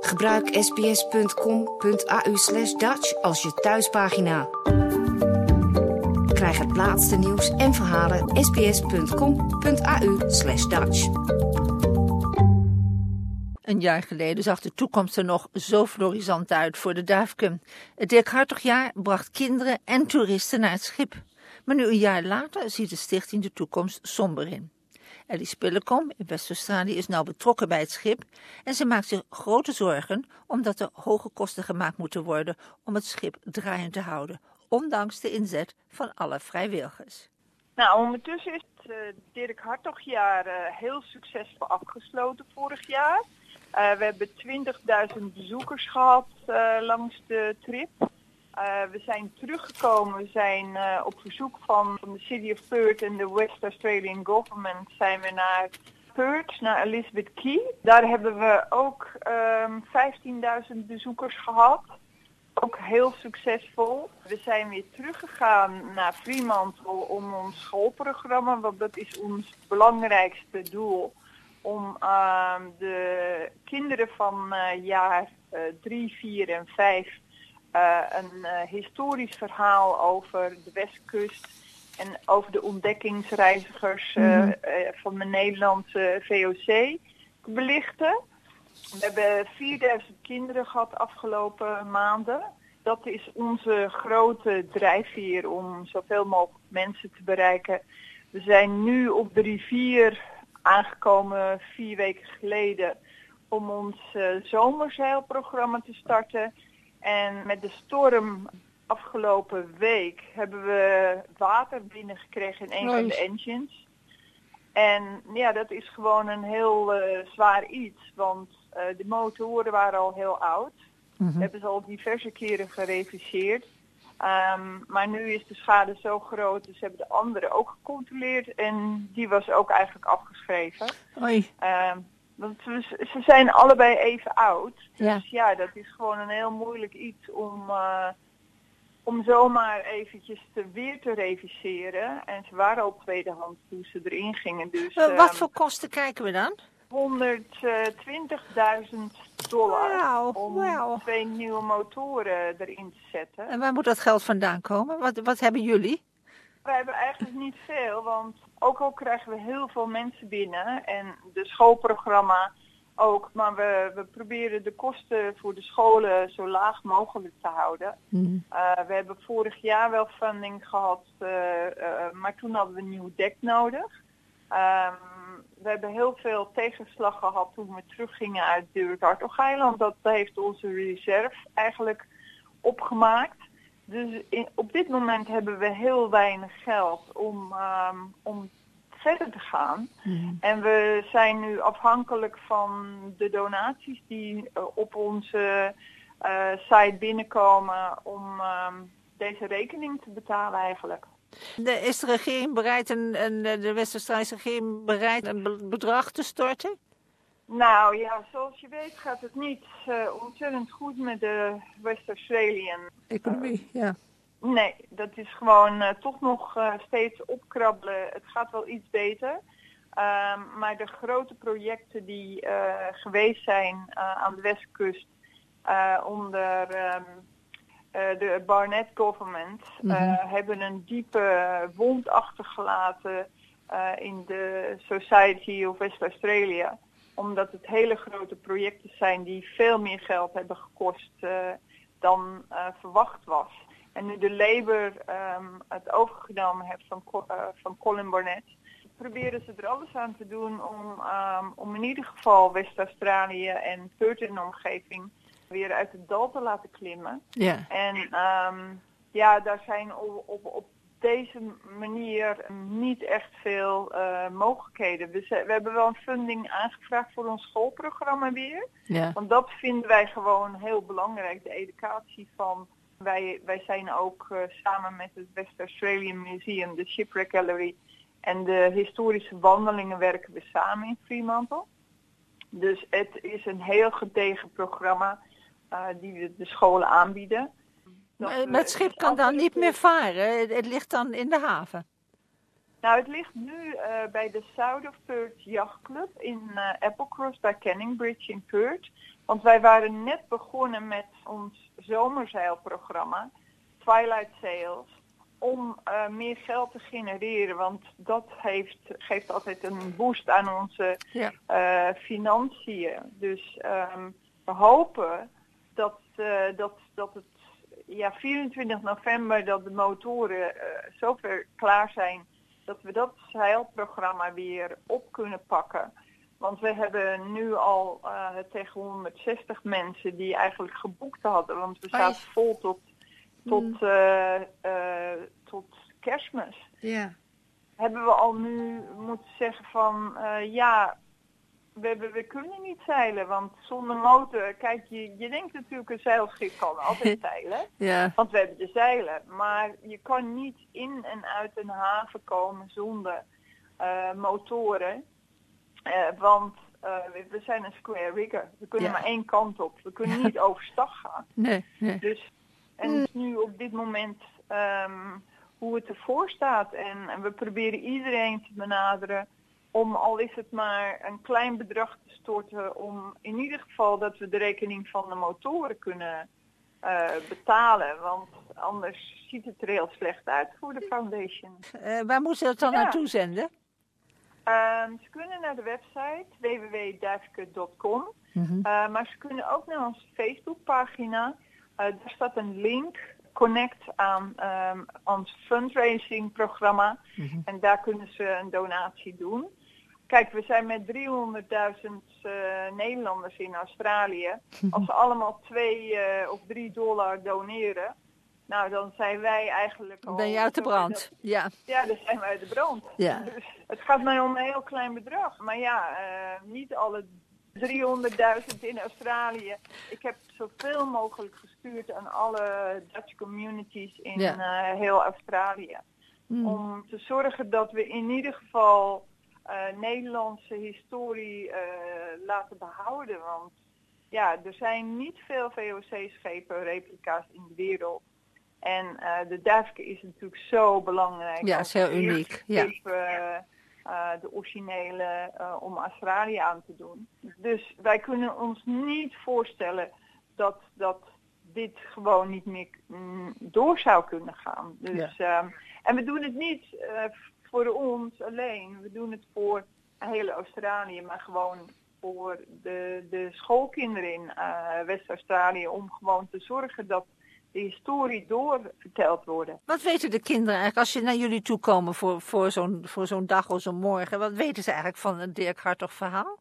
Gebruik sbs.com.au/Dutch als je thuispagina. Krijg het laatste nieuws en verhalen sbs.com.au/Dutch. Een jaar geleden zag de toekomst er nog zo florissant uit voor de Duifken. Het Dirk Hartogjaar bracht kinderen en toeristen naar het schip. Maar nu een jaar later ziet de stichting de toekomst somber in. Ellie Spillekom in West-Australië is nauw betrokken bij het schip en ze maakt zich grote zorgen omdat er hoge kosten gemaakt moeten worden om het schip draaiend te houden, ondanks de inzet van alle vrijwilligers. Nou, ondertussen is het Dirk Hartogjaar heel succesvol afgesloten vorig jaar. We hebben 20.000 bezoekers gehad langs de trip. We zijn teruggekomen, we zijn op verzoek van de City of Perth en de West Australian Government zijn we naar Perth, naar Elizabeth Quay. Daar hebben we ook 15.000 bezoekers gehad. Ook heel succesvol. We zijn weer teruggegaan naar Fremantle om ons schoolprogramma, want dat is ons belangrijkste doel. Om de kinderen van jaar 3, 4 en 5 een historisch verhaal over de Westkust en over de ontdekkingsreizigers van de Nederlandse VOC belichten. We hebben 4000 kinderen gehad afgelopen maanden. Dat is onze grote drijfveer om zoveel mogelijk mensen te bereiken. We zijn nu op de rivier aangekomen 4 weken geleden om ons zomerzeilprogramma te starten. En met de storm afgelopen week hebben we water binnengekregen in een van de engines. En ja, dat is gewoon een heel zwaar iets, want de motoren waren al heel oud. We hebben ze al diverse keren gereviseerd. Maar nu is de schade zo groot, dus hebben de anderen ook gecontroleerd en die was ook eigenlijk afgeschreven. Want ze zijn allebei even oud. Dus ja, dat is gewoon een heel moeilijk iets om zomaar eventjes weer te reviseren. En ze waren al tweedehand toen ze erin gingen. Dus, wat voor kosten kijken we dan? $120.000 om 2 nieuwe motoren erin te zetten. En waar moet dat geld vandaan komen? Wat hebben jullie? Wij hebben eigenlijk niet veel, want ook al krijgen we heel veel mensen binnen en de schoolprogramma ook, maar we proberen de kosten voor de scholen zo laag mogelijk te houden. We hebben vorig jaar wel funding gehad, maar toen hadden we een nieuw dek nodig. We hebben heel veel tegenslag gehad toen we teruggingen uit Dirk Hartog-eiland. Dat heeft onze reserve eigenlijk opgemaakt. Dus op dit moment hebben we heel weinig geld om verder te gaan. En we zijn nu afhankelijk van de donaties die op onze site binnenkomen om deze rekening te betalen eigenlijk. Is de regering bereid, de West-Australische regering bereid een bedrag te storten? Nou ja, zoals je weet gaat het niet ontzettend goed met de West Australian economie. Ja. Nee, dat is gewoon toch nog steeds opkrabbelen. Het gaat wel iets beter. Maar de grote projecten die geweest zijn aan de Westkust onder de Barnett government hebben een diepe wond achtergelaten in de Society of West Australia. Omdat het hele grote projecten zijn die veel meer geld hebben gekost dan verwacht was. En nu de Labour het overgenomen heeft van Colin Barnett, proberen ze er alles aan te doen om in ieder geval West-Australië en Perth en de omgeving weer uit het dal te laten klimmen. Ja. En daar zijn op deze manier niet echt veel mogelijkheden. We hebben wel een funding aangevraagd voor ons schoolprogramma weer. Ja. Want dat vinden wij gewoon heel belangrijk, de educatie van. Wij zijn ook samen met het West Australian Museum, de Shipwreck Gallery en de historische wandelingen werken we samen in Fremantle. Dus het is een heel gedegen programma die de scholen aanbieden. Maar het schip kan dan niet meer varen? Het ligt dan in de haven? Nou, het ligt nu bij de South of Perth Yacht Club in Applecross bij Canning Bridge in Perth. Want wij waren net begonnen met ons zomerzeilprogramma, Twilight Sails, om meer geld te genereren. Want dat geeft altijd een boost aan onze financiën. Dus we hopen dat het 24 november dat de motoren zover klaar zijn dat we dat zeilprogramma weer op kunnen pakken. Want we hebben nu al tegen 160 mensen die eigenlijk geboekt hadden. Want we zaten vol tot Kerstmis. Ja. Hebben we al nu moeten zeggen van we kunnen niet zeilen. Want zonder motor, kijk, je denkt natuurlijk een zeilschip kan altijd zeilen. Ja. Want we hebben de zeilen. Maar je kan niet in en uit een haven komen zonder motoren. Want we zijn een square rigger. We kunnen maar één kant op. We kunnen niet overstag gaan. Nee. Dus, en nu op dit moment hoe het ervoor staat. En we proberen iedereen te benaderen om, al is het maar een klein bedrag te storten, om in ieder geval dat we de rekening van de motoren kunnen betalen. Want anders ziet het er heel slecht uit voor de foundation. Waar moeten ze dat dan naartoe zenden? Ze kunnen naar de website www.duifke.com. Maar ze kunnen ook naar onze Facebookpagina. Daar staat een link, connect aan ons fundraising programma. En daar kunnen ze een donatie doen. Kijk, we zijn met 300.000 Nederlanders in Australië. Als ze allemaal $2 of $3 doneren, nou, dan zijn wij eigenlijk al... Ben je uit de brand? Ja, dan zijn we uit de brand. Ja. Dus het gaat mij om een heel klein bedrag. Maar niet alle 300.000 in Australië. Ik heb zoveel mogelijk gestuurd aan alle Dutch communities in heel Australië. Om te zorgen dat we in ieder geval Nederlandse historie laten behouden. Want er zijn niet veel VOC-schepen, replica's in de wereld. En de Duifke is natuurlijk zo belangrijk. Ja, is heel uniek. De originele om Australië aan te doen. Dus wij kunnen ons niet voorstellen dat dit gewoon niet meer door zou kunnen gaan. Dus, en we doen het niet voor ons alleen. We doen het voor hele Australië, maar gewoon voor de schoolkinderen in West-Australië, om gewoon te zorgen dat de historie doorverteld worden. Wat weten de kinderen eigenlijk als ze naar jullie toe komen voor zo'n dag of zo'n morgen? Wat weten ze eigenlijk van het Dirk Hartog verhaal?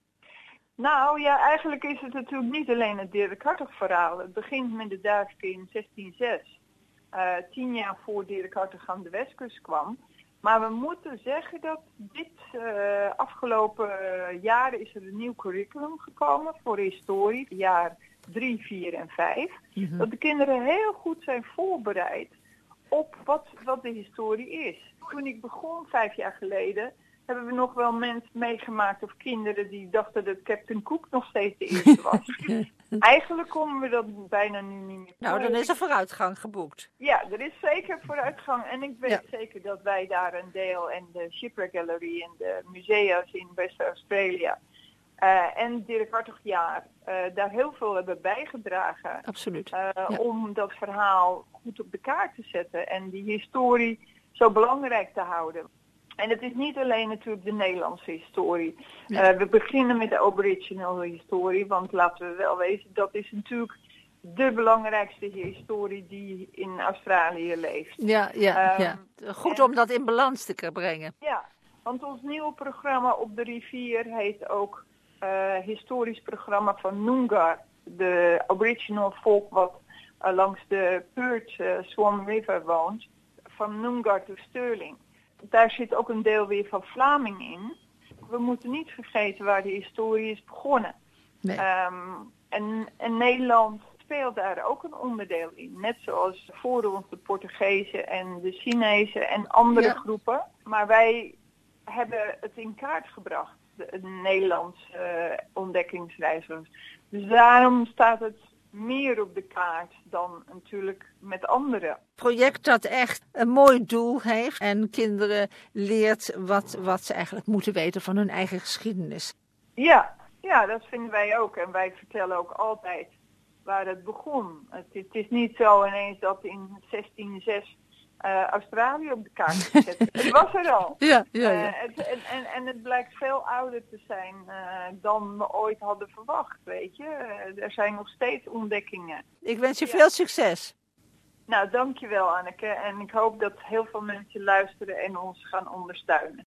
Nou ja, eigenlijk is het natuurlijk niet alleen het Dirk Hartog verhaal. Het begint met de Duifke in 1606. 10 jaar voor Dirk Hartog aan de Westkust kwam. Maar we moeten zeggen dat dit afgelopen jaren is er een nieuw curriculum gekomen voor historie. Jaar 3, 4 en 5. Dat de kinderen heel goed zijn voorbereid op wat de historie is. Toen ik begon 5 jaar geleden, hebben we nog wel mensen meegemaakt of kinderen die dachten dat Captain Cook nog steeds de eerste was. Eigenlijk komen we dat bijna nu niet meer. Nou, dan is er vooruitgang geboekt. Ja, er is zeker vooruitgang. En ik weet zeker dat wij daar een deel en de Shipwreck Gallery en de musea's in West-Australië en Dirk Hartogjaar daar heel veel hebben bijgedragen. Absoluut. Om dat verhaal goed op de kaart te zetten en die historie zo belangrijk te houden. En het is niet alleen natuurlijk de Nederlandse historie. We beginnen met de Aboriginal historie, want laten we wel wezen, dat is natuurlijk de belangrijkste historie die in Australië leeft. Ja. Goed om dat in balans te brengen. Ja, want ons nieuwe programma op de rivier heet ook historisch programma van Noongar, de Aboriginal volk wat langs de Perth Swan River woont, van Noongar tot Stirling. Daar zit ook een deel weer van Vlaming in. We moeten niet vergeten waar de historie is begonnen. Nee. En Nederland speelt daar ook een onderdeel in. Net zoals voor ons de Portugezen en de Chinezen en andere groepen. Maar wij hebben het in kaart gebracht, de Nederlandse ontdekkingsreizigers. Dus daarom staat het meer op de kaart dan natuurlijk met anderen. Project dat echt een mooi doel heeft en kinderen leert wat ze eigenlijk moeten weten van hun eigen geschiedenis. Ja, Ja, dat vinden wij ook. En wij vertellen ook altijd waar het begon. Het is niet zo ineens dat in 1606 Australië op de kaart is gezet. Het was er al. Ja. En het blijkt veel ouder te zijn dan we ooit hadden verwacht, weet je. Er zijn nog steeds ontdekkingen. Ik wens je veel succes. Nou, dankjewel Anneke. En ik hoop dat heel veel mensen luisteren en ons gaan ondersteunen.